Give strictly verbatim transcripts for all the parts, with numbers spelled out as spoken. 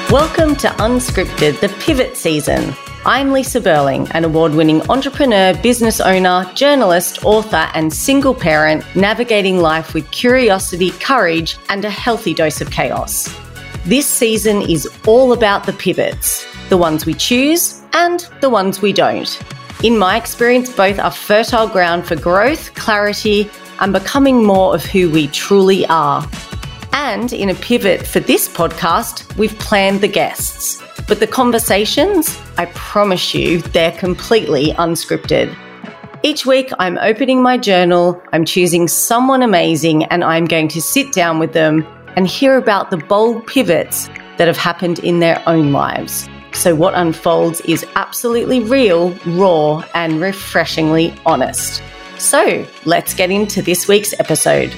Welcome to Unscripted, the Pivot Season. I'm Lisa Burling, an award-winning entrepreneur, business owner, journalist, author, and single parent navigating life with curiosity, courage, and a healthy dose of chaos. This season is all about the pivots, the ones we choose and the ones we don't. In my experience, both are fertile ground for growth, clarity, and becoming more of who we truly are. And in a pivot for this podcast, we've planned the guests. But the conversations, I promise you, they're completely unscripted. Each week, I'm opening my journal, I'm choosing someone amazing, and I'm going to sit down with them and hear about the bold pivots that have happened in their own lives. So what unfolds is absolutely real, raw, and refreshingly honest. So let's get into this week's episode.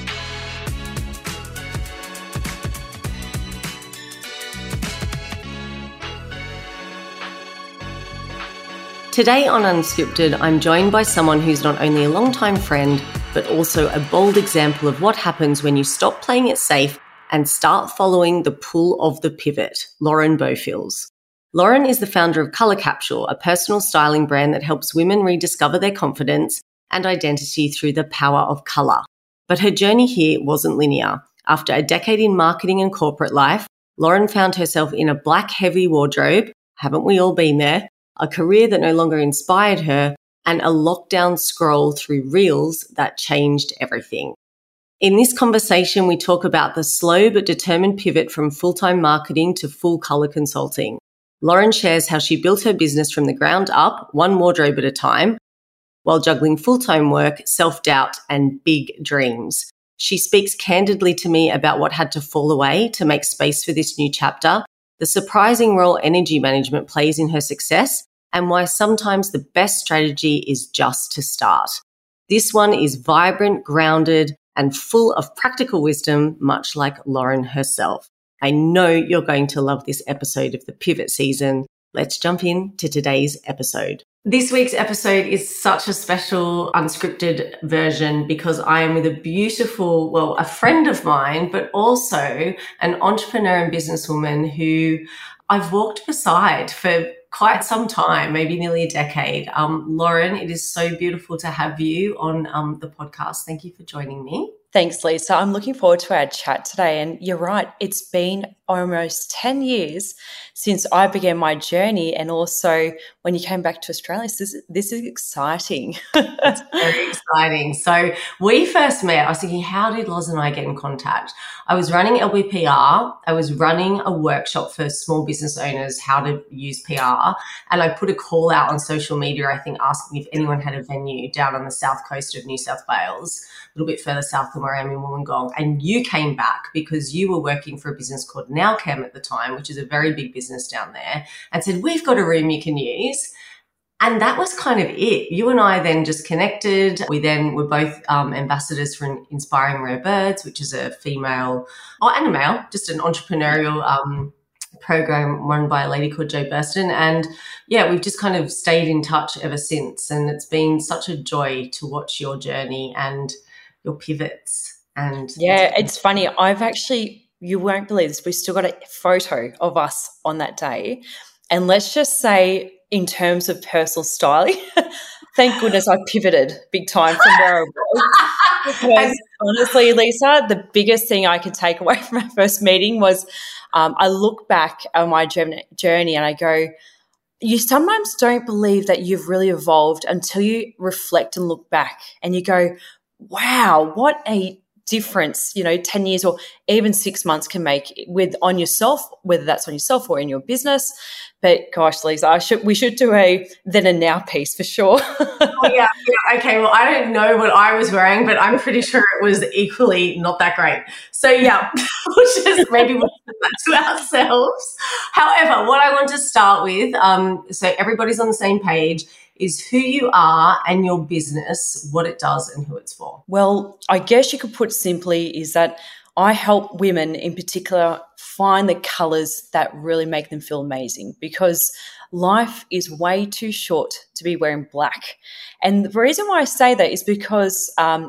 Today on Unscripted, I'm joined by someone who's not only a longtime friend, but also a bold example of what happens when you stop playing it safe and start following the pull of the pivot, Lauren Bofils. Lauren is the founder of Colour Capsule, a personal styling brand that helps women rediscover their confidence and identity through the power of colour. But her journey here wasn't linear. After a decade in marketing and corporate life, Lauren found herself in a black heavy wardrobe, haven't we all been there, a career that no longer inspired her, and a lockdown scroll through reels that changed everything. In this conversation, we talk about the slow but determined pivot from full-time marketing to full colour consulting. Lauren shares how she built her business from the ground up, one wardrobe at a time, while juggling full-time work, self-doubt, and big dreams. She speaks candidly to me about what had to fall away to make space for this new chapter, the surprising role energy management plays in her success, and why sometimes the best strategy is just to start. This one is vibrant, grounded, and full of practical wisdom, much like Lauren herself. I know you're going to love this episode of the Pivot Season. Let's jump into today's episode. This week's episode is such a special unscripted version because I am with a beautiful, well, a friend of mine, but also an entrepreneur and businesswoman who I've walked beside for quite some time, maybe nearly a decade. Um, Lauren, it is so beautiful to have you on um, the podcast. Thank you for joining me. Thanks, Lisa. I'm looking forward to our chat today. And you're right, it's been almost ten years since I began my journey. And also when you came back to Australia, this is, this is exciting. It's very exciting. So we first met, I was thinking, how did Loz and I get in contact? I was running L B P R. I was running a workshop for small business owners, how to use P R. And I put a call out on social media, I think, asking if anyone had a venue down on the south coast of New South Wales, a little bit further south than where I am in Wollongong. And you came back because you were working for a business called Nowcam at the time, which is a very big business down there, and said, we've got a room you can use. And that was kind of it. You and I then just connected. We then were both um, ambassadors for Inspiring Rare Birds, which is a female, or and a male, just an entrepreneurial um, program run by a lady called Jo Burston. And yeah, we've just kind of stayed in touch ever since. And it's been such a joy to watch your journey and your pivots. And yeah, it's funny. I've actually, you won't believe this, we've still got a photo of us on that day. And let's just say, in terms of personal styling, thank goodness I pivoted big time from where I was. Because honestly, Lisa, the biggest thing I could take away from our first meeting was um, I look back on my journey and I go, you sometimes don't believe that you've really evolved until you reflect and look back and you go, wow, what a difference, you know, ten years or even six months can make with on yourself, whether that's on yourself or in your business. But gosh, Lisa, I should we should do a then and now piece for sure. Oh, yeah, yeah. Okay. Well, I don't know what I was wearing, but I'm pretty sure it was equally not that great. So yeah, we'll just maybe we'll do that to ourselves. However, what I want to start with, um, so everybody's on the same page, is who you are and your business, what it does and who it's for. Well, I guess you could put simply is that I help women in particular find the colours that really make them feel amazing, because life is way too short to be wearing black. And the reason why I say that is because um,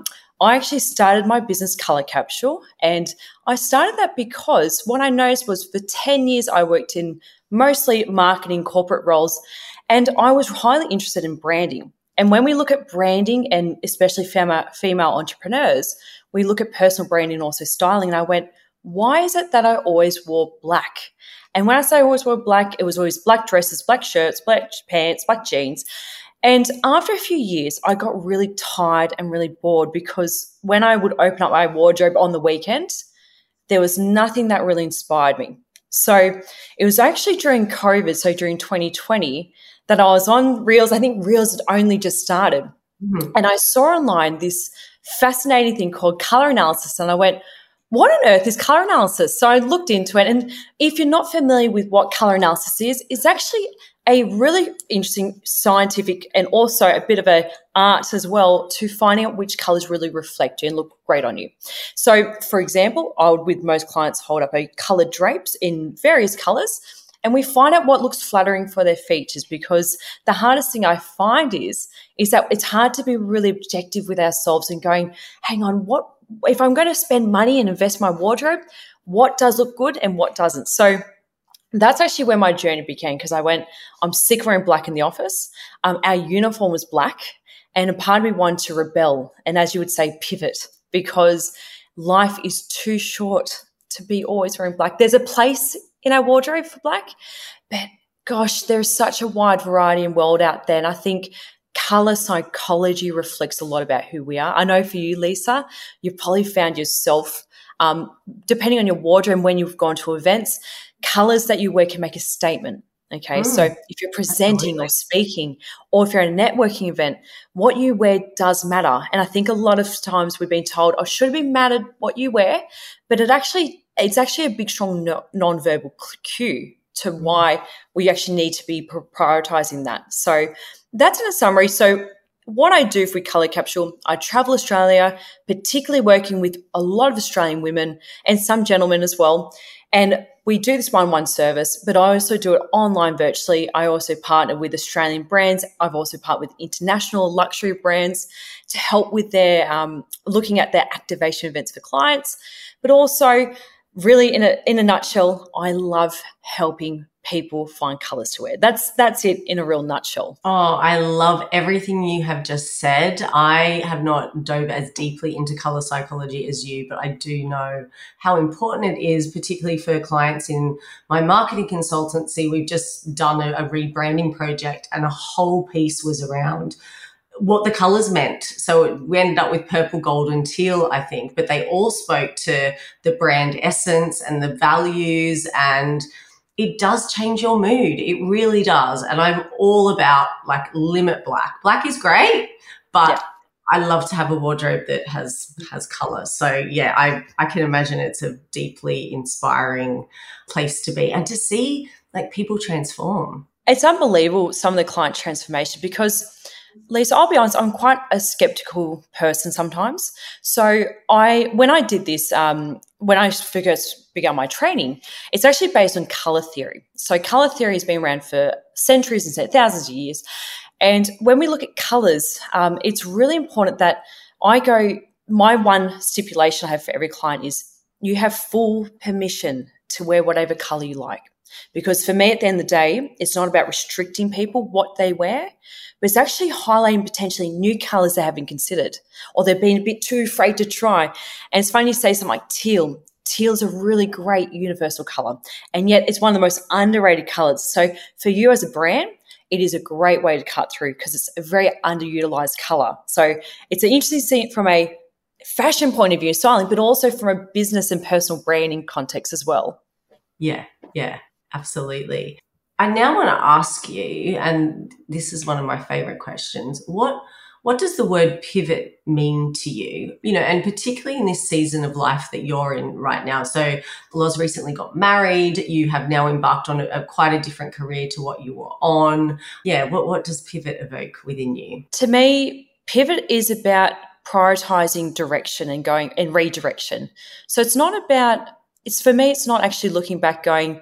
I actually started my business Colour Capsule, and I started that because what I noticed was for ten years I worked in mostly marketing corporate roles, and I was highly interested in branding. And when we look at branding, and especially female, female entrepreneurs, we look at personal branding and also styling. And I went, why is it that I always wore black? And when I say I always wore black, it was always black dresses, black shirts, black pants, black jeans. And after a few years, I got really tired and really bored because when I would open up my wardrobe on the weekend, there was nothing that really inspired me. So it was actually during COVID, so during twenty twenty, that I was on Reels. I think Reels had only just started. Mm-hmm. And I saw online this fascinating thing called color analysis. And I went, what on earth is color analysis? So I looked into it. And if you're not familiar with what color analysis is, it's actually a really interesting scientific and also a bit of a art as well to finding out which colors really reflect you and look great on you. So, for example, I would, with most clients, hold up a colored drapes in various colors, and we find out what looks flattering for their features, because the hardest thing I find is, is that it's hard to be really objective with ourselves and going, hang on, what if I'm going to spend money and invest my wardrobe, what does look good and what doesn't? So that's actually where my journey began, because I went, I'm sick of wearing black in the office. Um, our uniform was black, and a part of me wanted to rebel and, as you would say, pivot, because life is too short to be always wearing black. There's a place in our wardrobe for black, but gosh, there's such a wide variety and world out there. And I think color psychology reflects a lot about who we are. I know for you, Lisa, you've probably found yourself, um, depending on your wardrobe and when you've gone to events, colors that you wear can make a statement. Okay, mm, so if you're presenting absolutely. Or speaking, or if you're at a networking event, what you wear does matter. And I think a lot of times we've been told, oh, should it be mattered what you wear? But it actually, it's actually a big, strong no, non-verbal cue to why we actually need to be prioritizing that. So that's in a summary. So what I do for Colour Capsule, I travel Australia, particularly working with a lot of Australian women and some gentlemen as well. And we do this one-on-one service, but I also do it online virtually. I also partner with Australian brands. I've also partnered with international luxury brands to help with their um, looking at their activation events for clients. But also, really, in a in a nutshell, I love helping people find colors to wear. That's that's it in a real nutshell. Oh, I love everything you have just said. I have not dove as deeply into color psychology as you, but I do know how important it is, particularly for clients in my marketing consultancy. We've just done a, a rebranding project, and a whole piece was around what the colors meant. So we ended up with purple, gold, and teal, I think, but they all spoke to the brand essence and the values, and it does change your mood. It really does. And I'm all about like limit black. Black is great, but yeah. I love to have a wardrobe that has has color. So yeah, I, I can imagine it's a deeply inspiring place to be and to see like people transform. It's unbelievable, some of the client transformation, because Lisa, I'll be honest, I'm quite a skeptical person sometimes. So I, when I did this, um, when I first began my training, it's actually based on colour theory. So colour theory has been around for centuries and thousands of years. And when we look at colours, um, it's really important that I go, my one stipulation I have for every client is you have full permission to wear whatever colour you like. Because for me, at the end of the day, it's not about restricting people what they wear, but it's actually highlighting potentially new colours they haven't considered, or they've been a bit too afraid to try. And it's funny you say something like teal. Teal is a really great universal colour, and yet it's one of the most underrated colours. So for you as a brand, it is a great way to cut through because it's a very underutilized colour. So it's an interesting to see it from a fashion point of view, styling, but also from a business and personal branding context as well. Yeah, yeah. Absolutely. I now want to ask you, and this is one of my favorite questions, what what does the word pivot mean to you? You know, and particularly in this season of life that you're in right now. So Loz recently got married. You have now embarked on a, a quite a different career to what you were on. Yeah, what, what does pivot evoke within you? To me, pivot is about prioritizing direction and going and redirection. So it's not about, it's for me, it's not actually looking back going,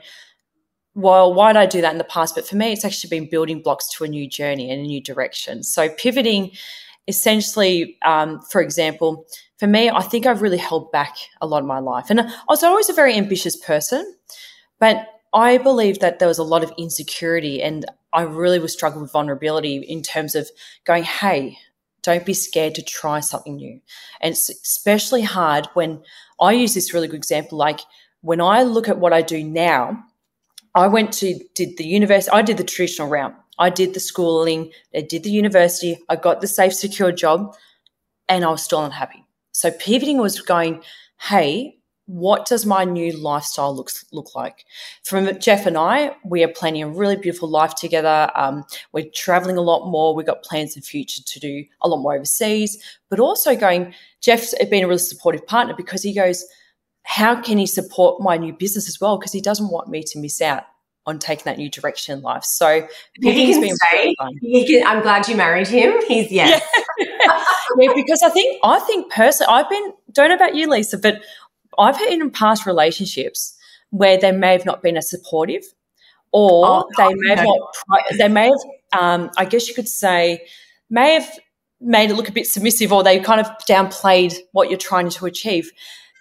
well, why did I do that in the past? But for me, it's actually been building blocks to a new journey and a new direction. So pivoting essentially, um, for example, for me, I think I've really held back a lot of my life. And I was always a very ambitious person, but I believe that there was a lot of insecurity, and I really was struggling with vulnerability in terms of going, hey, don't be scared to try something new. And it's especially hard when I use this really good example. Like when I look at what I do now, I went to, did the university, I did the traditional route. I did the schooling, I did the university, I got the safe, secure job, and I was still unhappy. So pivoting was going, hey, what does my new lifestyle look, look like? From Jeff and I, we are planning a really beautiful life together. Um, we're traveling a lot more. We've got plans in the future to do a lot more overseas, but also going, Jeff's been a really supportive partner because he goes, how can he support my new business as well? Because he doesn't want me to miss out on taking that new direction in life. So he can been say, really fun. He can, I'm glad you married him. He's, yes. Yeah. Yeah, because I think, I think personally, I've been, don't know about you, Lisa, but I've had in past relationships where they may have not been as supportive, or oh, they may have not, they may have, um, I guess you could say, may have made it look a bit submissive, or they kind of downplayed what you're trying to achieve.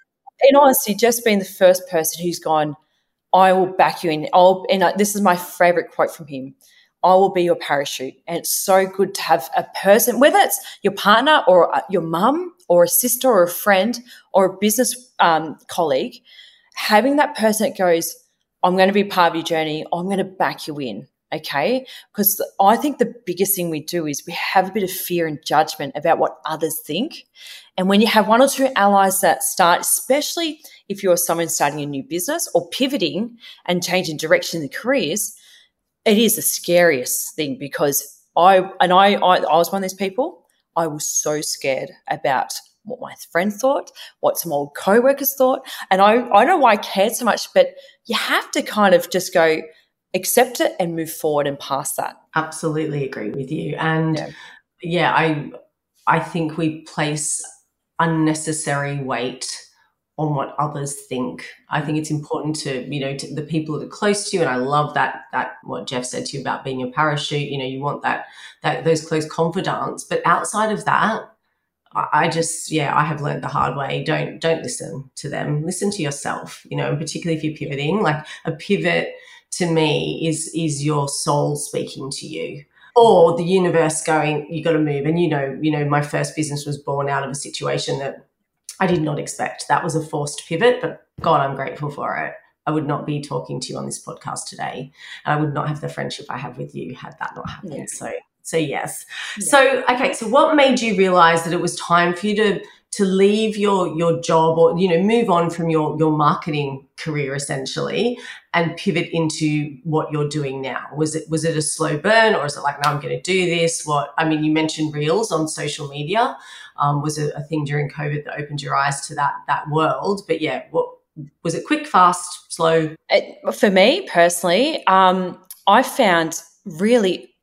In honesty, just being the first person who's gone, I will back you in. I'll, and this is my favourite quote from him, I will be your parachute. And it's so good to have a person, whether it's your partner or your mum or a sister or a friend or a business um, colleague, having that person that goes, I'm going to be part of your journey, I'm going to back you in, okay? Because I think the biggest thing we do is we have a bit of fear and judgment about what others think. And when you have one or two allies that start, especially if you're someone starting a new business or pivoting and changing direction in their careers, it is the scariest thing, because I, and I, I, I was one of those people, I was so scared about what my friend thought, what some old co-workers thought. And I, I don't know why I cared so much, but you have to kind of just go, accept it and move forward and past that. Absolutely agree with you. And yeah, yeah I, I think we place unnecessary weight on what others think. I think it's important to, you know, to the people that are close to you. And I love that, that what Jeff said to you about being your parachute, you know, you want that, that those close confidants. But outside of that, I, I just, yeah, I have learned the hard way. Don't, don't listen to them. Listen to yourself, you know, and particularly if you're pivoting. Like a pivot to me is, is your soul speaking to you, or the universe going, you got to move. And, you know, you know, my first business was born out of a situation that I did not expect. That was a forced pivot, but God, I'm grateful for it. I would not be talking to you on this podcast today, and I would not have the friendship I have with you had that not happened. Yeah. So, so yes. Yeah. So, okay. So what made you realize that it was time for you to, to leave your, your job, or, you know, move on from your, your marketing career essentially and pivot into what you're doing now? Was it, was it a slow burn, or is it like, no, I'm going to do this? What, I mean, you mentioned Reels on social media. Um, was a, a thing during COVID that opened your eyes to that, that world. But yeah, what was it? Quick, fast, slow? It, for me personally, um, I found really,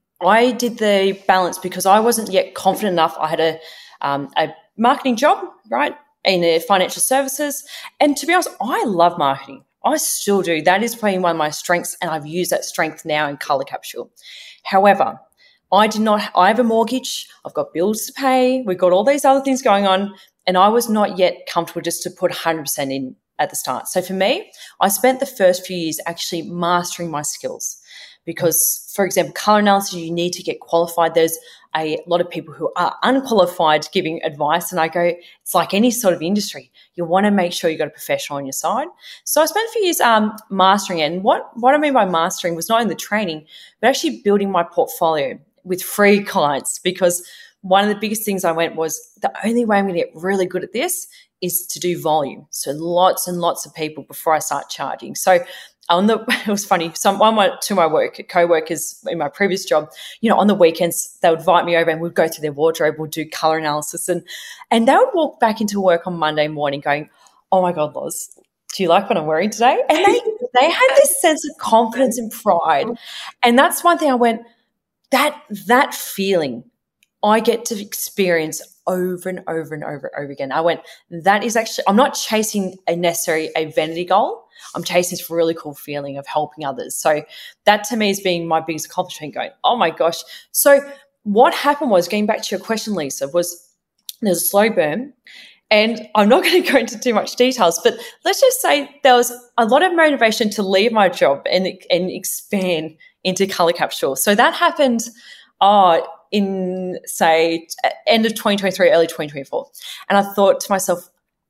I did the balance because I wasn't yet confident enough. I had a, um, a marketing job, right, in the financial services. And to be honest, I love marketing. I still do. That is probably one of my strengths, and I've used that strength now in Colour Capsule. However, I did not, I have a mortgage, I've got bills to pay, we've got all these other things going on, and I was not yet comfortable just to put one hundred percent in at the start. So for me, I spent the first few years actually mastering my skills because, for example, colour analysis, you need to get qualified. There's a lot of people who are unqualified giving advice, and I go, it's like any sort of industry. You want to make sure you've got a professional on your side. So I spent a few years um, mastering it, and what, what I mean by mastering was not only the training, but actually building my portfolio with free clients, because one of the biggest things I went was the only way I'm going to get really good at this is to do volume. So lots and lots of people before I start charging. So on the, it was funny, some one of my, to my work, co-workers in my previous job, you know, on the weekends, they would invite me over and we'd go through their wardrobe, we'll do colour analysis, and, and they would walk back into work on Monday morning going, oh my God, Loz, do you like what I'm wearing today? And they, they had this sense of confidence and pride. And that's one thing I went, that, that feeling I get to experience over and over and over and over again. I went, that is actually, I'm not chasing a necessary a vanity goal. I'm chasing this really cool feeling of helping others. So that to me is being my biggest accomplishment, going, oh my gosh. So what happened was, getting back to your question, Lisa, was there's a slow burn. And I'm not going to go into too much details, but let's just say there was a lot of motivation to leave my job and, and expand into Colour Capsule. So that happened uh, in, say, end of twenty twenty-three, early twenty twenty-four. And I thought to myself,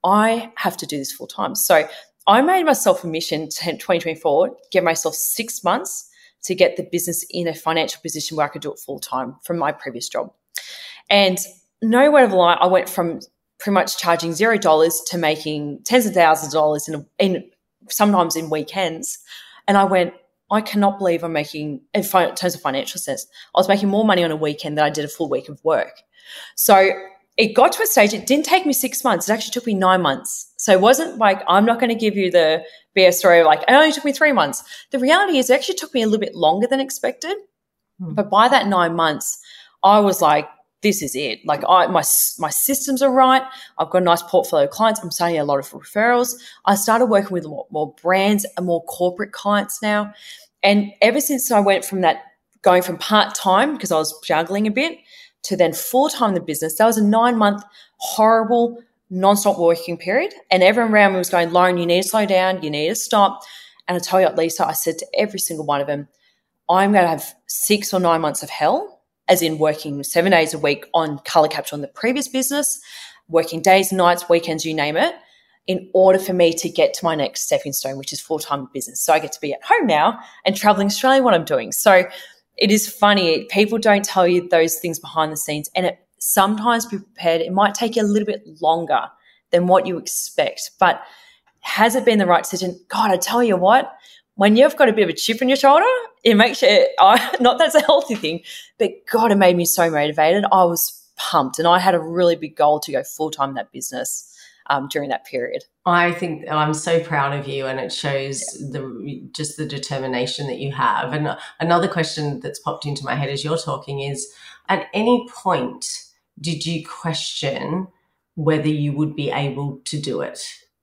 I have to do this full time. So I made myself a mission to twenty twenty-four, give myself six months to get the business in a financial position where I could do it full time from my previous job. And no word of a lie, I went from pretty much charging zero dollars to making tens of thousands of dollars in, a, in sometimes in weekends. And I went, I cannot believe I'm making, in terms of financial sense, I was making more money on a weekend than I did a full week of work. So it got to a stage, it didn't take me six months. It actually took me nine months. So it wasn't like, I'm not going to give you the B S story of like, it only took me three months. The reality is it actually took me a little bit longer than expected. Hmm. But by that nine months, I was like, this is it. Like I, my my systems are right. I've got a nice portfolio of clients. I'm starting a lot of referrals. I started working with more, more brands and more corporate clients now. And ever since I went from that, going from part-time, because I was juggling a bit, to then full-time in the business, that was a nine-month horrible non-stop working period. And everyone around me was going, Lauren, you need to slow down. You need to stop. And I tell you what, Lisa, I said to every single one of them, I'm going to have six or nine months of hell, as in working seven days a week on Colour Capsule in the previous business, working days, nights, weekends, you name it, in order for me to get to my next stepping stone, which is full-time business. So I get to be at home now and traveling Australia what I'm doing. So it is funny. People don't tell you those things behind the scenes, and it sometimes be prepared. It might take you a little bit longer than what you expect, but has it been the right decision? God, I tell you what, when you've got a bit of a chip on your shoulder, it makes you, I, not that's a healthy thing, but God, it made me so motivated. I was pumped, and I had a really big goal to go full-time in that business um, during that period. I think I'm so proud of you, and it shows the just the determination that you have. And another question that's popped into my head as you're talking is, at any point, did you question whether you would be able to do it?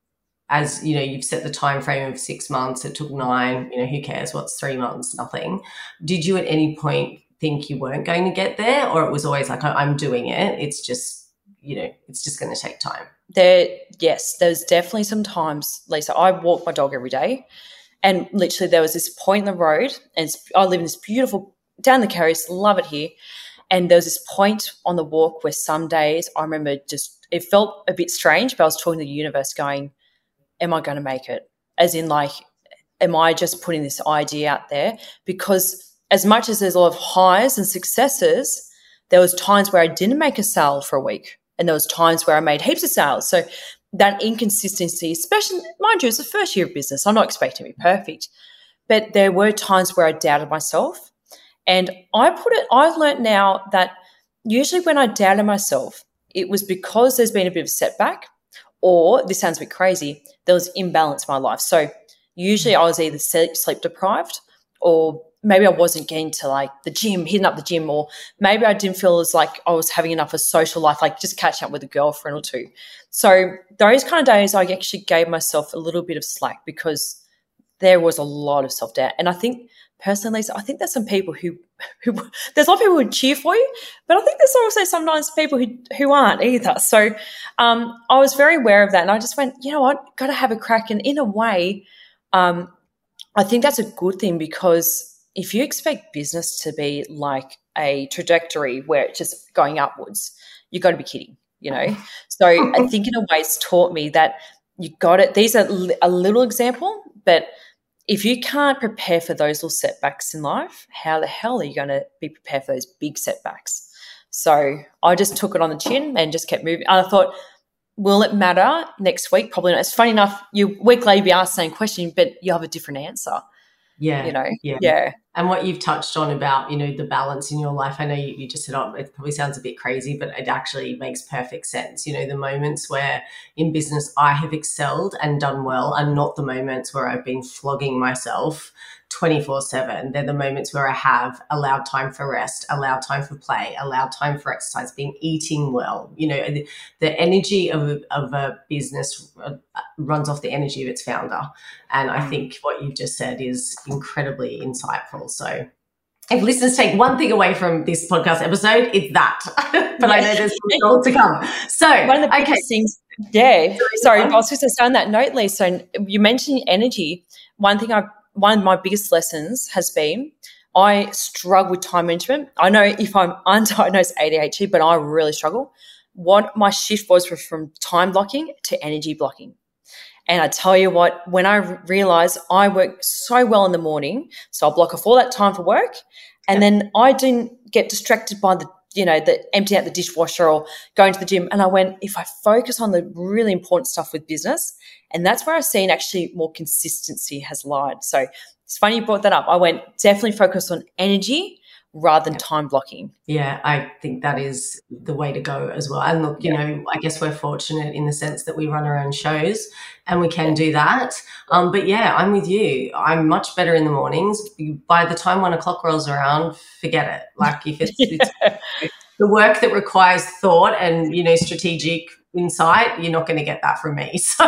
As you know, you've set the time frame of six months. It took nine. You know, who cares? What's three months? Nothing. Did you at any point think you weren't going to get there, or it was always like, I'm doing it? It's just, you know, it's just going to take time. There, yes, there's definitely some times, Lisa. I walk my dog every day, and literally there was this point in the road, and it's, I live in this beautiful down the Kerrys, love it here. And there was this point on the walk where some days I remember just it felt a bit strange, but I was talking to the universe, going, am I going to make it? As in, like, am I just putting this idea out there? Because as much as there's a lot of highs and successes, there was times where I didn't make a sale for a week, and there was times where I made heaps of sales. So that inconsistency, especially, mind you, it's the first year of business. I'm not expecting to be perfect, but there were times where I doubted myself. And I put it, I've learned now that usually when I doubted myself, it was because there's been a bit of a setback, or, this sounds a bit crazy, there was imbalance in my life. So usually I was either sleep deprived, or maybe I wasn't getting to like the gym, hitting up the gym, or maybe I didn't feel as like I was having enough of social life, like just catching up with a girlfriend or two. So those kind of days I actually gave myself a little bit of slack, because there was a lot of self-doubt. And I think personally, Lisa, I think there's some people who, who there's a lot of people who cheer for you, but I think there's also sometimes people who who aren't either. So um, I was very aware of that, and I just went, you know what, got to have a crack. And in a way, um, I think that's a good thing, because if you expect business to be like a trajectory where it's just going upwards, you've got to be kidding, you know. So I think in a way it's taught me that you got it. These are a little example, but if you can't prepare for those little setbacks in life, how the hell are you going to be prepared for those big setbacks? So I just took it on the chin and just kept moving. And I thought, will it matter next week? Probably not. It's funny enough, you week later be asked the same question, but you have a different answer. Yeah. You know, yeah. yeah. And what you've touched on about, you know, the balance in your life, I know you, you just said, oh, it probably sounds a bit crazy, but it actually makes perfect sense. You know, the moments where in business I have excelled and done well are not the moments where I've been flogging myself twenty-four seven. They're the moments where I have allowed time for rest, allowed time for play, allowed time for exercise, been eating well. You know, the, the energy of a, of a business runs off the energy of its founder. And I think what you've just said is incredibly insightful. So if listeners take one thing away from this podcast episode, it's that. But yeah. I know there's more to come. So, one of the okay. biggest things, yeah. Sorry, I was just going to say on that note, Lisa, so you mentioned energy. One thing I, one of my biggest lessons has been I struggle with time management. I know if I'm undiagnosed A D H D, but I really struggle. What my shift was from time blocking to energy blocking. And I tell you what, when I realised I work so well in the morning, so I'll block off all that time for work, and yep. then I didn't get distracted by the, you know, the emptying out the dishwasher or going to the gym. And I went, if I focus on the really important stuff with business, and that's where I've seen actually more consistency has lied. So it's funny you brought that up. I went definitely focus on energy rather than time blocking. Yeah, I think that is the way to go as well. And look, you yeah. know, I guess we're fortunate in the sense that we run our own shows and we can do that. Um, but yeah, I'm with you. I'm much better in the mornings. By the time one o'clock rolls around, forget it. Like if it's, yeah. it's the work that requires thought and, you know, strategic insight, you're not going to get that from me. So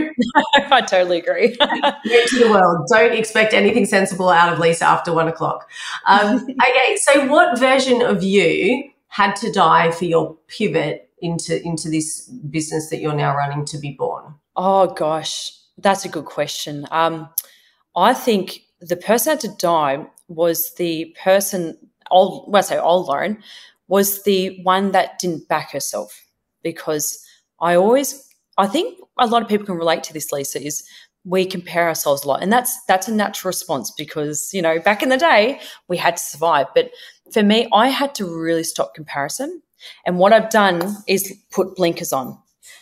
I totally agree. To the world, don't expect anything sensible out of Lisa after one o'clock. Um, okay, so what version of you had to die for your pivot into into this business that you're now running to be born? Oh gosh, that's a good question. Um, I think the person that had to die was the person. Old, well, I say old Lauren was the one that didn't back herself, because I always, I think a lot of people can relate to this, Lisa, is we compare ourselves a lot. And that's that's a natural response because, you know, back in the day, we had to survive. But for me, I had to really stop comparison. And what I've done is put blinkers on.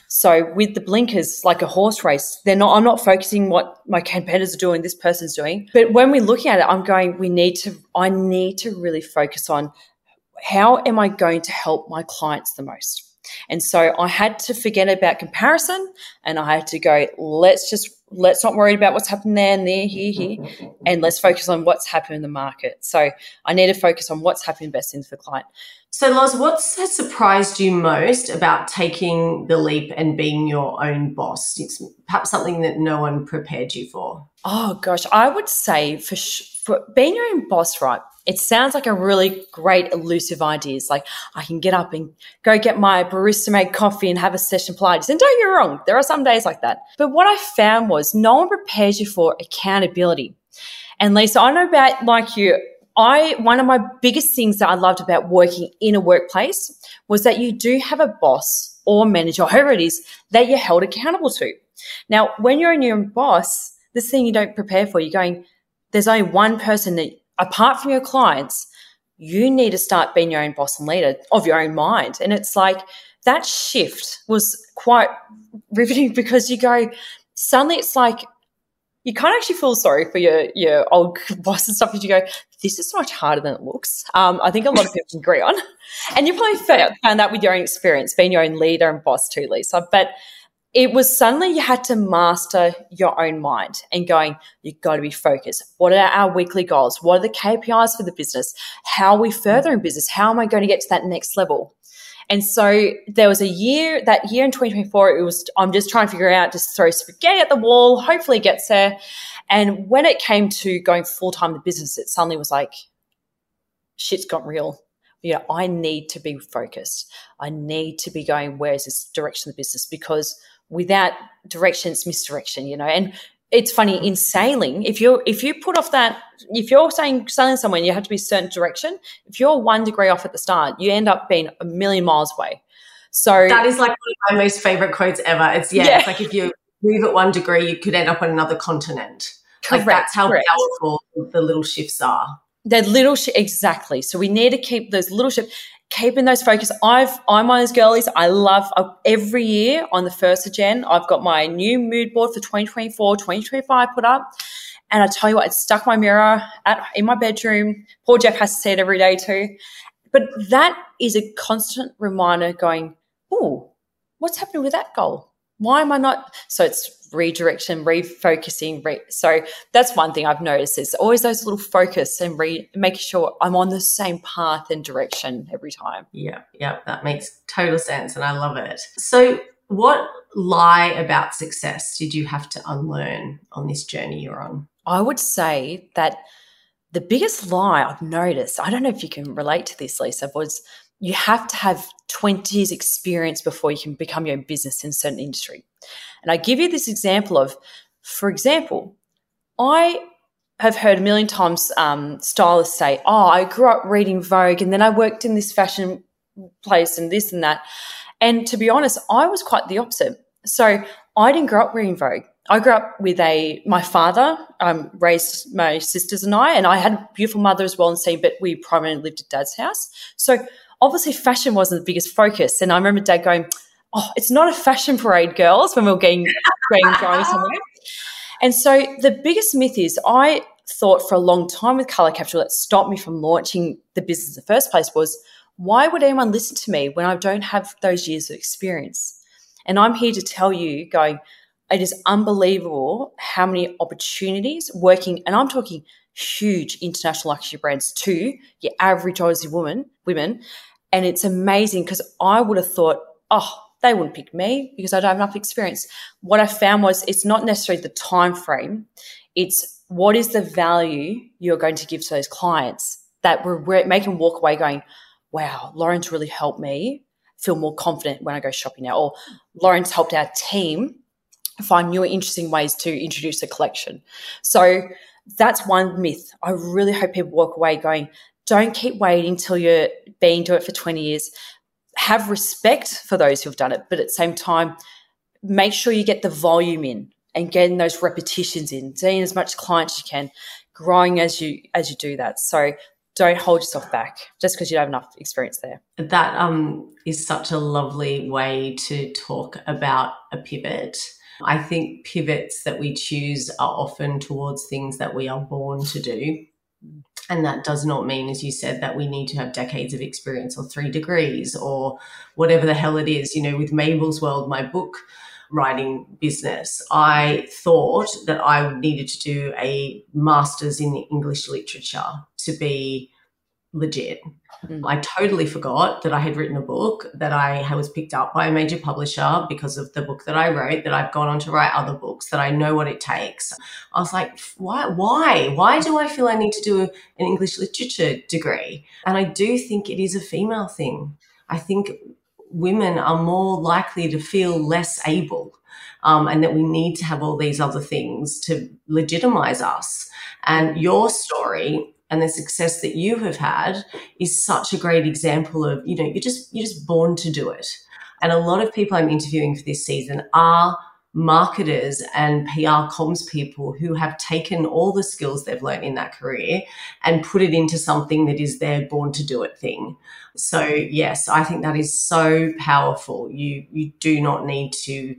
So with the blinkers, like a horse race, they're not, I'm not focusing what my competitors are doing, this person's doing. But when we're looking at it, I'm going, we need to, I need to really focus on how am I going to help my clients the most? And so I had to forget about comparison and I had to go, let's just, let's not worry about what's happened there and there, here, here, and let's focus on what's happening in the market. So I need to focus on what's happening best in for the client. So Loz, what has surprised you most about taking the leap and being your own boss? It's perhaps something that no one prepared you for. Oh gosh, I would say for, sh- for being your own boss, right? It sounds like a really great elusive idea. It's like I can get up and go get my barista made coffee and have a session Pilates. And don't get me wrong, there are some days like that. But what I found was no one prepares you for accountability. And Lisa, I know about like you, I one of my biggest things that I loved about working in a workplace was that you do have a boss or manager, or whoever it is, that you're held accountable to. Now, when you're in your own boss, this thing you don't prepare for, you're going, there's only one person that, apart from your clients, you need to start being your own boss and leader of your own mind. And it's like that shift was quite riveting because you go, suddenly it's like you can't actually feel sorry for your, your old boss and stuff because you go, this is so much harder than it looks. Um, I think a lot of people can agree on. And you probably found, found that with your own experience, being your own leader and boss too, Lisa. But it was suddenly you had to master your own mind and going, you've got to be focused. What are our weekly goals? What are the K P Is for the business? How are we furthering business? How am I going to get to that next level? And so there was a year, that year in twenty twenty-four, it was, I'm just trying to figure out, just throw spaghetti at the wall, hopefully it gets there. And when it came to going full-time in the business, it suddenly was like, shit's got real. You know, I need to be focused. I need to be going, where's this direction of the business? Because without direction, it's misdirection, you know. And it's funny, in sailing, if you're if you put off that, if you're saying sailing somewhere, you have to be a certain direction. If you're one degree off at the start, you end up being a million miles away. So that is like one of my most favorite quotes ever. It's yeah, yeah. It's like if you move at one degree, you could end up on another continent. Correct. Like that's how correct. powerful the little shifts are. They're little sh- exactly. So we need to keep those little shifts. Keeping those focus. I've, I'm one of those girlies. I love uh, every year on the first of Jan, I've got my new mood board for twenty twenty-four, twenty twenty-five put up. And I tell you what, it's stuck my mirror at, in my bedroom. Poor Jeff has to see it every day too. But that is a constant reminder going, oh, what's happening with that goal? Why am I not? So it's redirection, refocusing. Re- so that's one thing I've noticed is always those little focus and re- making sure I'm on the same path and direction every time. Yeah, yeah, that makes total sense and I love it. So what lie about success did you have to unlearn on this journey you're on? I would say that the biggest lie I've noticed, I don't know if you can relate to this, Lisa, was you have to have twenty years experience before you can become your own business in a certain industry. And I give you this example of, for example, I have heard a million times um, stylists say, oh, I grew up reading Vogue and then I worked in this fashion place and this and that. And to be honest, I was quite the opposite. So I didn't grow up reading Vogue. I grew up with a, my father um, raised my sisters and I, and I had a beautiful mother as well and seen, but we primarily lived at Dad's house. So obviously fashion wasn't the biggest focus. And I remember Dad going, oh, it's not a fashion parade, girls, when we were getting, getting going somewhere. And so the biggest myth is I thought for a long time with Colour Capital that stopped me from launching the business in the first place was, why would anyone listen to me when I don't have those years of experience? And I'm here to tell you, going, it is unbelievable how many opportunities working, and I'm talking huge international luxury brands to your average Aussie woman, women, and it's amazing because I would have thought, oh, they wouldn't pick me because I don't have enough experience. What I found was it's not necessarily the time frame, it's what is the value you're going to give to those clients that will make them walk away going, wow, Lauren's really helped me feel more confident when I go shopping now, or Lauren's helped our team find new interesting ways to introduce a collection. So that's one myth. I really hope people walk away going, don't keep waiting till you're being doing it for twenty years. Have respect for those who've done it, but at the same time, make sure you get the volume in and getting those repetitions in, seeing as much clients as you can, growing as you as you do that. So don't hold yourself back just because you don't have enough experience there. That um, is such a lovely way to talk about a pivot. I think pivots that we choose are often towards things that we are born to do. And that does not mean, as you said, that we need to have decades of experience or three degrees or whatever the hell it is. You know, with Mabel's World, my book writing business, I thought that I needed to do a master's in English literature to be legit. Mm. I totally forgot that I had written a book, that I was picked up by a major publisher because of the book that I wrote, that I've gone on to write other books, that I know what it takes. I was like, why, why, why do I feel I need to do an English literature degree? And I do think it is a female thing. I think women are more likely to feel less able, um, and that we need to have all these other things to legitimize us. And your story and the success that you have had is such a great example of, you know, you're just, you're just born to do it. And a lot of people I'm interviewing for this season are marketers and P R comms people who have taken all the skills they've learned in that career and put it into something that is their born to do it thing. So yes, I think that is so powerful. You, you do not need to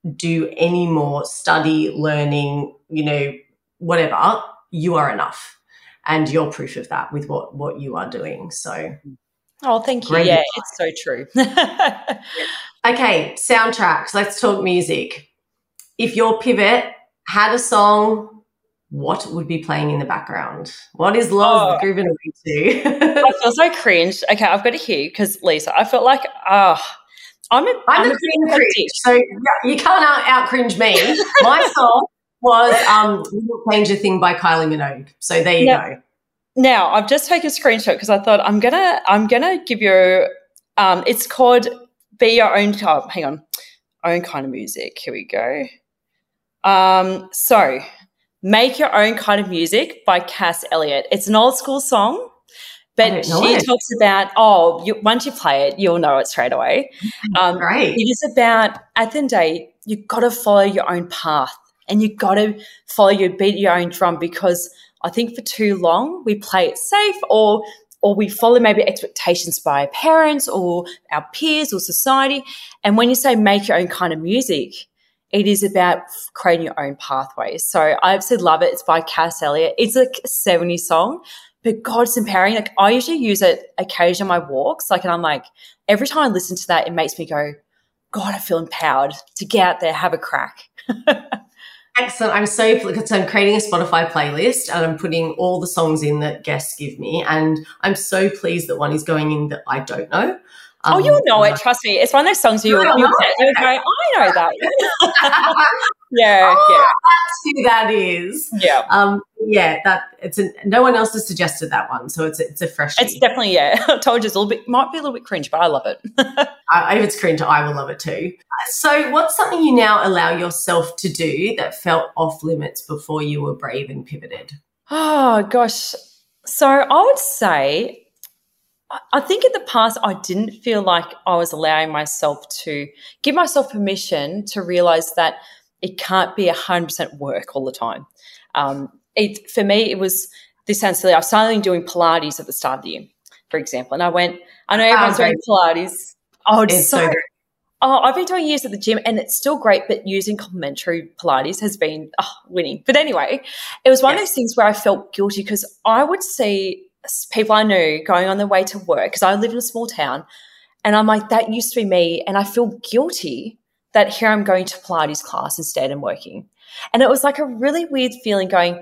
do any more study, learning, you know, whatever. You are enough. And you're proof of that with what, what you are doing. So, oh, thank you. Yeah, advice. It's so true. Okay, soundtracks. Let's talk music. If your pivot had a song, what would be playing in the background? What is Loz oh, grooving away to? I feel so cringe. Okay, I've got to hear because Lisa, I felt like, oh, I'm a, I'm, I'm a cringe, cringe. So you can't out, out cringe me. My song was um, Little Change a Thing by Kylie Minogue. So there you now, go. Now, I've just taken a screenshot because I thought I'm gonna I'm gonna give you. Um, it's called Be Your Own. Oh, hang on, own kind of music. Here we go. Um, so, Make Your Own Kind of Music by Cass Elliot. It's an old school song, but she it. talks about, oh, you, once you play it, you'll know it straight away. Um, Great. It is about, at the end of the day, you've got to follow your own path and you've got to follow your beat your own drum, because I think for too long we play it safe, or or we follow maybe expectations by our parents or our peers or society. And when you say make your own kind of music, it is about creating your own pathways. So I absolutely love it. It's by Cass Elliot. It's like a seventies song, but God, it's empowering. Like I usually use it occasionally on my walks. Like, and I'm like, every time I listen to that, it makes me go, God, I feel empowered to get out there, have a crack. Excellent. I'm so, so I'm creating a Spotify playlist and I'm putting all the songs in that guests give me. And I'm so pleased that one is going in that I don't know. Um, oh, you'll know it. Trust me. It's one of those songs you'll, you'll, you'll, you'll go, I know that. yeah, oh, yeah. That's who that is. Yeah. Um, yeah, that it's a, no one else has suggested that one, so it's a, it's a fresh. It's definitely, yeah. I told you it's a little bit, might be a little bit cringe, but I love it. I, if it's cringe, I will love it too. So what's something you now allow yourself to do that felt off limits before you were brave and pivoted? Oh, gosh. So I would say, I think in the past I didn't feel like I was allowing myself to give myself permission to realise that it can't be one hundred percent work all the time. Um, it, for me, it was, this sounds silly, I started doing Pilates at the start of the year, for example, and I went, I know everyone's doing Pilates. Oh, it's, it's so, so oh, I've been doing years at the gym and it's still great, but using complimentary Pilates has been oh, winning. But anyway, it was one yes. of those things where I felt guilty because I would see people I knew going on their way to work, because I live in a small town, and I'm like, that used to be me, and I feel guilty that here I'm going to Pilates class instead and working. And it was like a really weird feeling going,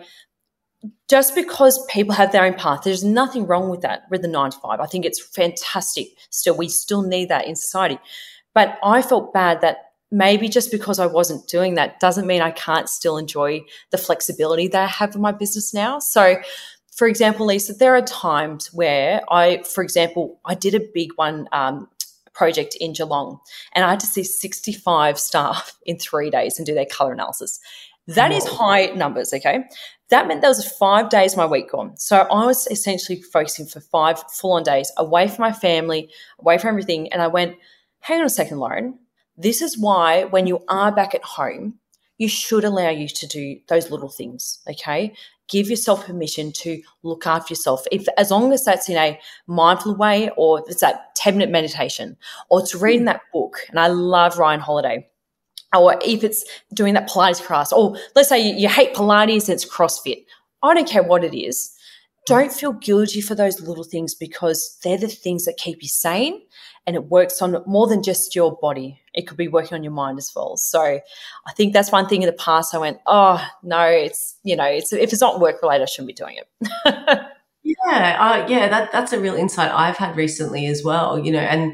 just because people have their own path, there's nothing wrong with that, with the nine to five. I think it's fantastic still. We still need that in society. But I felt bad that maybe just because I wasn't doing that doesn't mean I can't still enjoy the flexibility that I have in my business now. So, for example, Lisa, there are times where I, for example, I did a big one um, project in Geelong, and I had to see sixty-five staff in three days and do their colour analysis. That Whoa. Is high numbers, okay? That meant there was five days of my week gone. So I was essentially focusing for five full-on days away from my family, away from everything, and I went, hang on a second, Lauren, this is why when you are back at home, you should allow you to do those little things, okay? Give yourself permission to look after yourself. If as long as that's in a mindful way, or it's that ten-minute meditation, or it's reading that book, and I love Ryan Holiday, or if it's doing that Pilates class, or let's say you, you hate Pilates and it's CrossFit. I don't care what it is. Don't feel guilty for those little things, because they're the things that keep you sane, and it works on more than just your body. It could be working on your mind as well. So I think that's one thing in the past I went, oh, no, it's, you know, it's if it's not work-related, I shouldn't be doing it. yeah, uh, yeah, that that's a real insight I've had recently as well, you know, and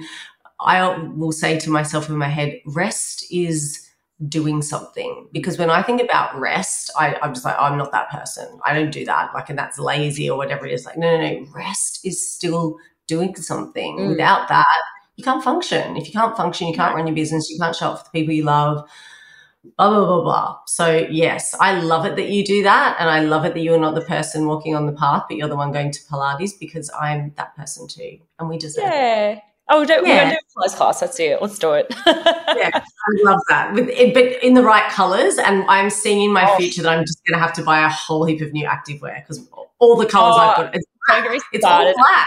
I will say to myself in my head, rest is doing something, because when I think about rest, I, I'm just like, oh, I'm not that person. I don't do that. Like, and that's lazy or whatever it is. Like, no, no, no. Rest is still doing something. Mm. Without that, you can't function. If you can't function, you can't run your business. You can't show up for the people you love. Blah, blah, blah, blah. So yes, I love it that you do that. And I love it that you're not the person walking on the path, but you're the one going to Pilates, because I'm that person too. And we deserve yeah. it. Oh, don't, yeah. we don't do a Pilates class. That's it. Let's do it. yeah, I love that. With it, but in the right colours. And I'm seeing in my oh. future that I'm just going to have to buy a whole heap of new activewear, because all the colours oh, I've got, it's, it's all black.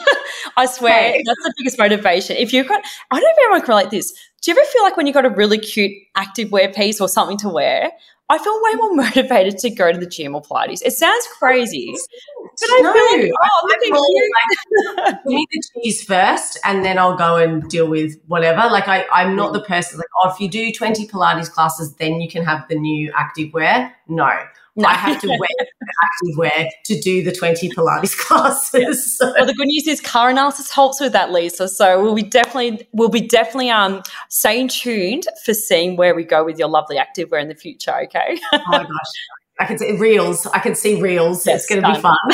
I swear, hey. That's the biggest motivation. If you've got, I don't know if anyone can relate this. Do you ever feel like when you've got a really cute activewear piece or something to wear, I feel way more motivated to go to the gym or Pilates? It sounds crazy, but I no, feel like, oh, look at you. Like, give me the cheese first, and then I'll go and deal with whatever. Like, I, I'm not the person like, oh, if you do twenty Pilates classes, then you can have the new activewear. No. No. I have to wear activewear to do the twenty Pilates classes. Yeah. So. Well, the good news is car analysis helps with that, Lisa. So we'll be definitely we'll be definitely um staying tuned for seeing where we go with your lovely activewear in the future. Okay. Oh my gosh, I can see reels. I can see reels. Yes, it's going to be fun.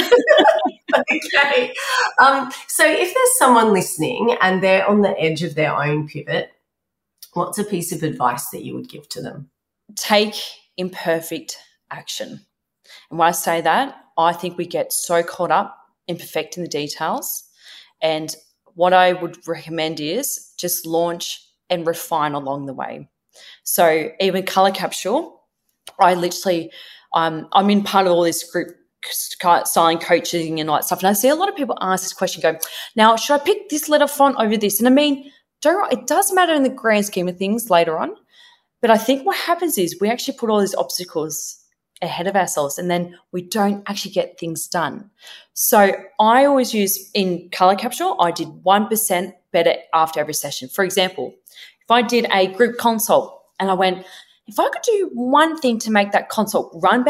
Okay. Um, so if there's someone listening and they're on the edge of their own pivot, what's a piece of advice that you would give to them? Take imperfect action. And when I say that, I think we get so caught up in perfecting the details. And what I would recommend is just launch and refine along the way. So even Colour Capsule, I literally, um, I'm in part of all this group styling coaching and all that stuff. And I see a lot of people ask this question, go, now, should I pick this letter font over this? And I mean, don't, it does matter in the grand scheme of things later on. But I think what happens is we actually put all these obstacles ahead of ourselves, and then we don't actually get things done. So I always use in Colour Capsule, I did one percent better after every session. For example, if I did a group consult and I went, if I could do one thing to make that consult run better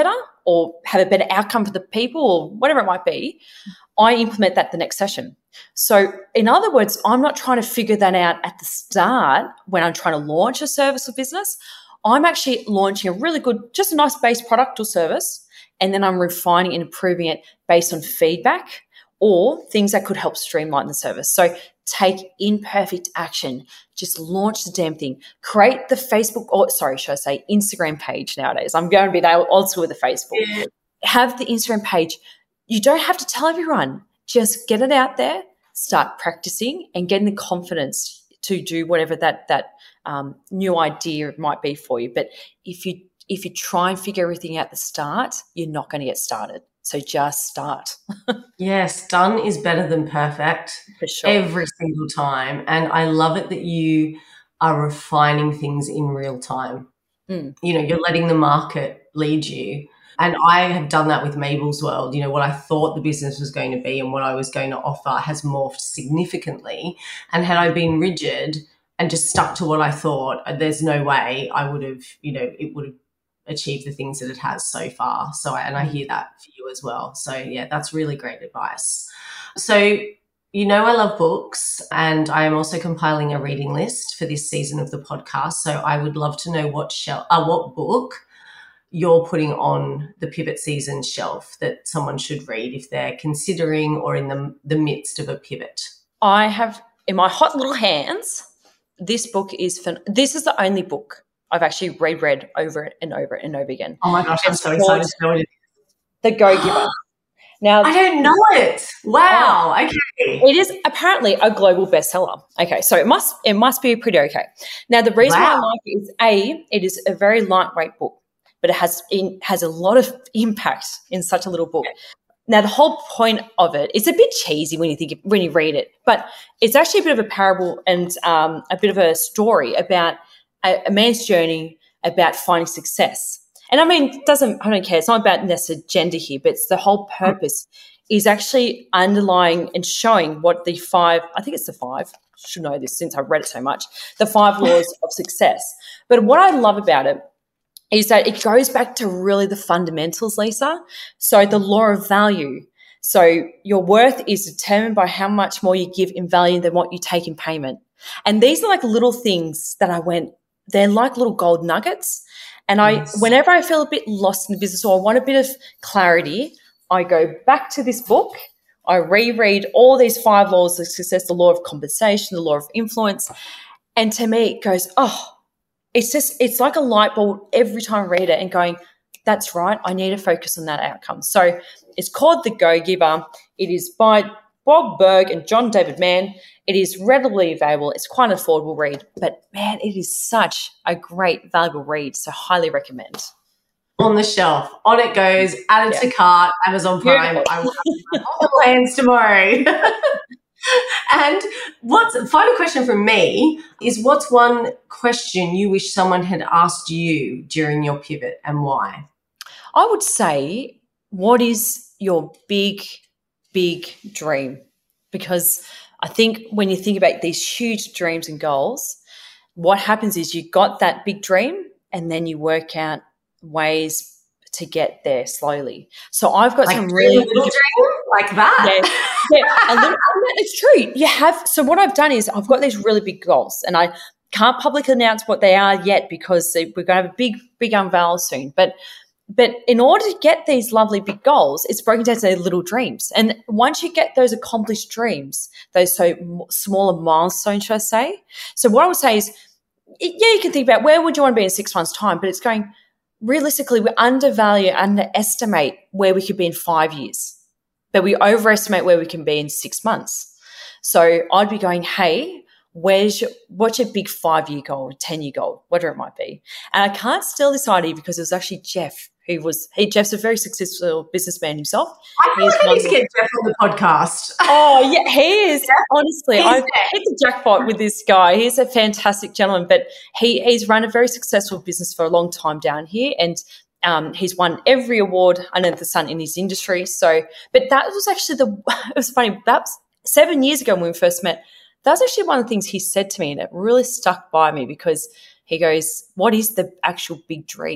or have a better outcome for the people or whatever it might be, I implement that the next session. So in other words, I'm not trying to figure that out at the start when I'm trying to launch a service or business. I'm actually launching a really good, just a nice base product or service, and then I'm refining and improving it based on feedback or things that could help streamline the service. So take imperfect action. Just launch the damn thing. Create the Facebook, or sorry, should I say Instagram page nowadays. I'm going to be old school with the Facebook. Yeah. Have the Instagram page. You don't have to tell everyone. Just get it out there, start practicing and getting the confidence to do whatever that that um, new idea might be for you. But if you if you try and figure everything out at the start, you're not going to get started. So just start. Yes, done is better than perfect. For sure. Every single time. And I love it that you are refining things in real time. Mm. You know, you're letting the market lead you. And I have done that with Mabel's World. You know, what I thought the business was going to be and what I was going to offer has morphed significantly. And had I been rigid and just stuck to what I thought, there's no way I would have, you know, it would have achieved the things that it has so far. So, I, and I hear that for you as well. So, yeah, that's really great advice. So, you know, I love books, and I am also compiling a reading list for this season of the podcast. So I would love to know what shel- uh, what book you're putting on the pivot season shelf that someone should read if they're considering or in the, the midst of a pivot. I have in my hot little hands, this book is, fin- this is the only book I've actually reread over it and over it and over again. Oh my gosh, I'm so excited to know what it is. The Go-Giver. Now, I don't know it. Wow. Uh, okay. It is apparently a global bestseller. Okay, so it must it must be pretty okay. Now, the reason Wow. why I like it is A, it is a very lightweight book, but it has it has a lot of impact in such a little book. Now, the whole point of it, it's a bit cheesy when you think when you read it, but it's actually a bit of a parable and um, a bit of a story about a, a man's journey about finding success. And I mean, it doesn't I don't care. It's not about necessarily gender here, but it's the whole purpose is actually underlying and showing what the five, I think it's the five, I should know this since I've read it so much, the five laws of success. But what I love about it is that it goes back to really the fundamentals, Lisa. So the law of value. So your worth is determined by how much more you give in value than what you take in payment. And these are like little things that I went, they're like little gold nuggets. And I, yes. whenever I feel a bit lost in the business or I want a bit of clarity, I go back to this book. I reread all these five laws of success, the law of compensation, the law of influence. And to me, it goes, oh, it's just, it's like a light bulb every time I read it and going, that's right, I need to focus on that outcome. So it's called The Go-Giver. It is by Bob Burg and John David Mann. It is readily available. It's quite an affordable read, but man, it is such a great, valuable read. So highly recommend. On the shelf, on it goes, added yeah. to cart, Amazon Prime. Beautiful. I will have all the plans tomorrow. And what's final question from me is, what's one question you wish someone had asked you during your pivot and why? I would say, what is your big, big dream? Because I think when you think about these huge dreams and goals, what happens is you got that big dream and then you work out ways to get there slowly. So I've got like some really little dream like that. Yeah, yeah, a little, it's true. You have. So what I've done is I've got these really big goals, and I can't publicly announce what they are yet because we're going to have a big, big unveil soon. But but in order to get these lovely big goals, it's broken down to little dreams. And once you get those accomplished dreams, those so smaller milestones, should I say? So what I would say is, yeah, you can think about where would you want to be in six months' time, but it's going, realistically, we undervalue, underestimate where we could be in five years, but we overestimate where we can be in six months. So I'd be going, hey, where's your, what's your big five-year goal, ten-year goal, whatever it might be? And I can't steal this idea because it was actually Jeff who was, he, Jeff's a very successful businessman himself. I feel like I need to get Jeff on the podcast. Oh, yeah, he is. Honestly, I've hit the jackpot with this guy. He's a fantastic gentleman, but he, he's run a very successful business for a long time down here, and um, he's won every award under the sun in his industry. So, but that was actually the, it was funny, that was seven years ago when we first met. That was actually one of the things he said to me, and it really stuck by me because he goes, what is the actual big dream?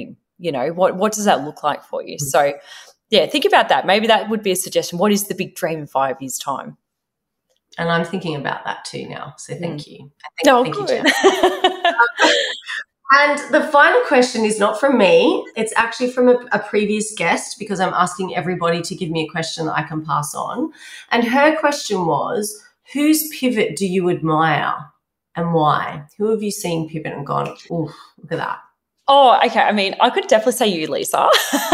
You know, what, what does that look like for you? Mm-hmm. So, yeah, think about that. Maybe that would be a suggestion. What is the big dream in five years' time? And I'm thinking about that too now. So thank mm. you. Thank, no, thank good. you, And the final question is not from me. It's actually from a, a previous guest, because I'm asking everybody to give me a question that I can pass on. And her question was, whose pivot do you admire and why? Who have you seen pivot and gone, ooh, look at that? Oh, okay. I mean, I could definitely say you, Lisa.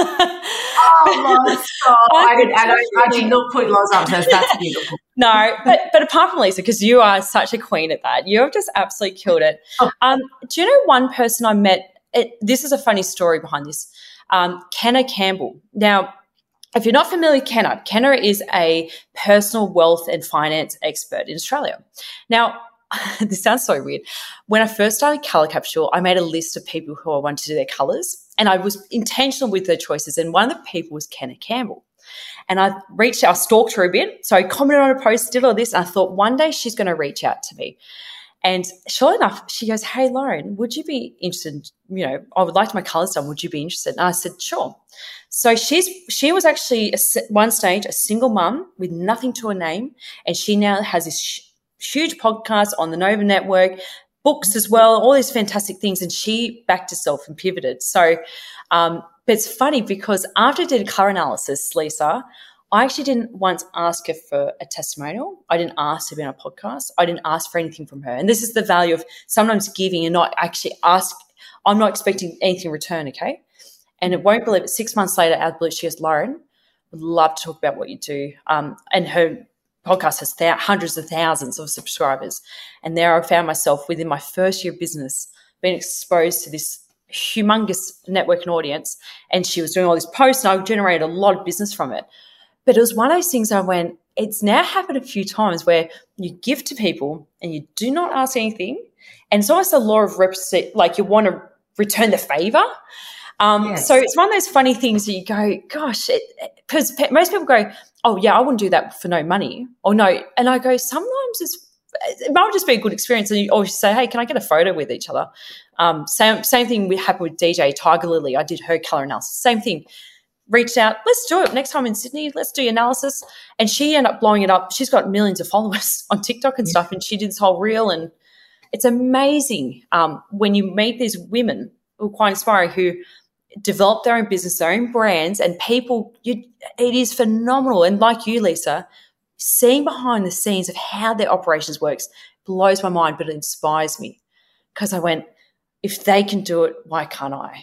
Oh, Loz, stop. I, did, and I, I did not put Loz up, so that's beautiful. No, but but apart from Lisa, because you are such a queen at that, you have just absolutely killed it. Oh. Um, do you know one person I met? It, this is a funny story behind this. Um, Kenna Campbell. Now, if you're not familiar with Kenna, Kenna is a personal wealth and finance expert in Australia. Now, this sounds so weird. When I first started Colour Capsule, I made a list of people who I wanted to do their colours, and I was intentional with their choices. And one of the people was Kenna Campbell. And I reached out, I stalked her a bit. So I commented on a post, did all this, and I thought one day she's going to reach out to me. And sure enough, she goes, hey, Lauren, would you be interested? You know, I would like my colours done. Would you be interested? And I said, sure. So she's she was actually at one stage a single mum with nothing to her name, and she now has this sh- huge podcast on the Nova Network, books as well, all these fantastic things, and she backed herself and pivoted. So um, but it's funny because after I did a colour analysis, Lisa, I actually didn't once ask her for a testimonial. I didn't ask her to be on a podcast. I didn't ask for anything from her. And this is the value of sometimes giving and not actually ask. I'm not expecting anything in return, okay? And it won't believe it. Six months later, out of the blue, she goes, Lauren, would love to talk about what you do. Um, and her podcast has th- hundreds of thousands of subscribers. And there I found myself within my first year of business being exposed to this humongous networking audience. And she was doing all these posts, and I generated a lot of business from it. But it was one of those things I went, it's now happened a few times where you give to people and you do not ask anything. And it's almost a law of reciprocity, like you want to return the favor. Um, yes. So it's one of those funny things that you go, gosh, because most people go, oh, yeah, I wouldn't do that for no money. Or no. And I go, sometimes it's, it might just be a good experience. And you always say, hey, can I get a photo with each other? Um, same, same thing happened with D J Tiger Lily. I did her colour analysis. Same thing. Reached out, let's do it. Next time in Sydney, let's do analysis. And she ended up blowing it up. She's got millions of followers on TikTok and yeah. stuff, and she did this whole reel. And it's amazing um, when you meet these women who are quite inspiring, who develop their own business, their own brands, and people, you, it is phenomenal. And like you, Lisa, seeing behind the scenes of how their operations works blows my mind, but it inspires me because I went, if they can do it, why can't I?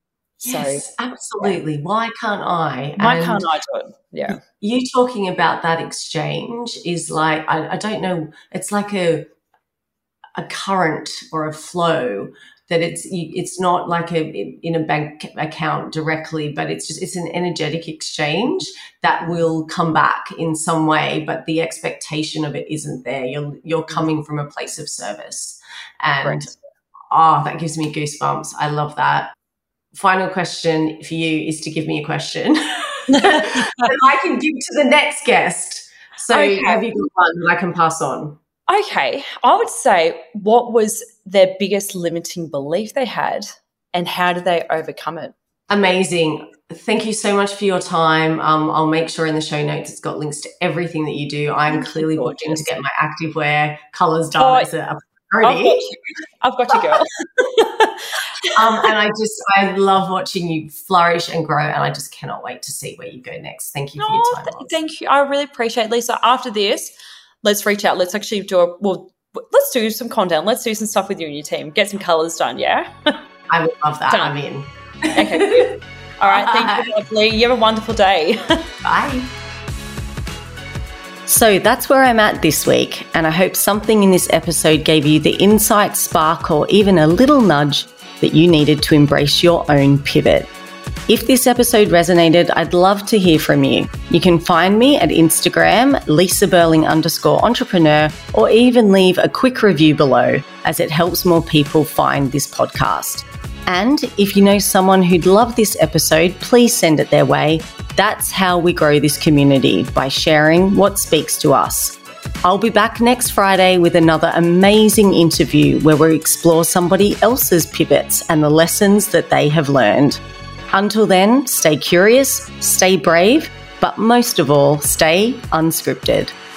Yes, so, absolutely. Yeah. Why can't I? Why and can't I do it? Yeah. You talking about that exchange is like, I, I don't know, it's like a a current or a flow that it's it's not like a in a bank account directly, but it's just it's an energetic exchange that will come back in some way, but the expectation of it isn't there. You're you're coming from a place of service, and right. oh, that gives me goosebumps. I love that. Final question for you is to give me a question that I can give to the next guest. So okay. Have you got one that I can pass on? Okay. I would say, what was their biggest limiting belief they had, and how did they overcome it? Amazing. Thank you so much for your time. Um, I'll make sure in the show notes it's got links to everything that you do. I'm clearly watching to get my activewear colours done. Oh, as a, a priority. I've got you, girl. um, and I just, I love watching you flourish and grow, and I just cannot wait to see where you go next. Thank you for oh, your time. Th- thank you. I really appreciate it, Lisa. After this, let's reach out. Let's actually do a, well, let's do some content. Let's do some stuff with you and your team. Get some colours done, yeah? I would love that. Done. I'm in. Okay, good. All right. Thank you, lovely. You have a wonderful day. Bye. So that's where I'm at this week, and I hope something in this episode gave you the insight, spark, or even a little nudge that you needed to embrace your own pivot. If this episode resonated, I'd love to hear from you. You can find me at Instagram, Lisa Burling underscore entrepreneur, or even leave a quick review below, as it helps more people find this podcast. And if you know someone who'd love this episode, please send it their way. That's how we grow this community, by sharing what speaks to us. I'll be back next Friday with another amazing interview where we explore somebody else's pivots and the lessons that they have learned. Until then, stay curious, stay brave, but most of all, stay unscripted.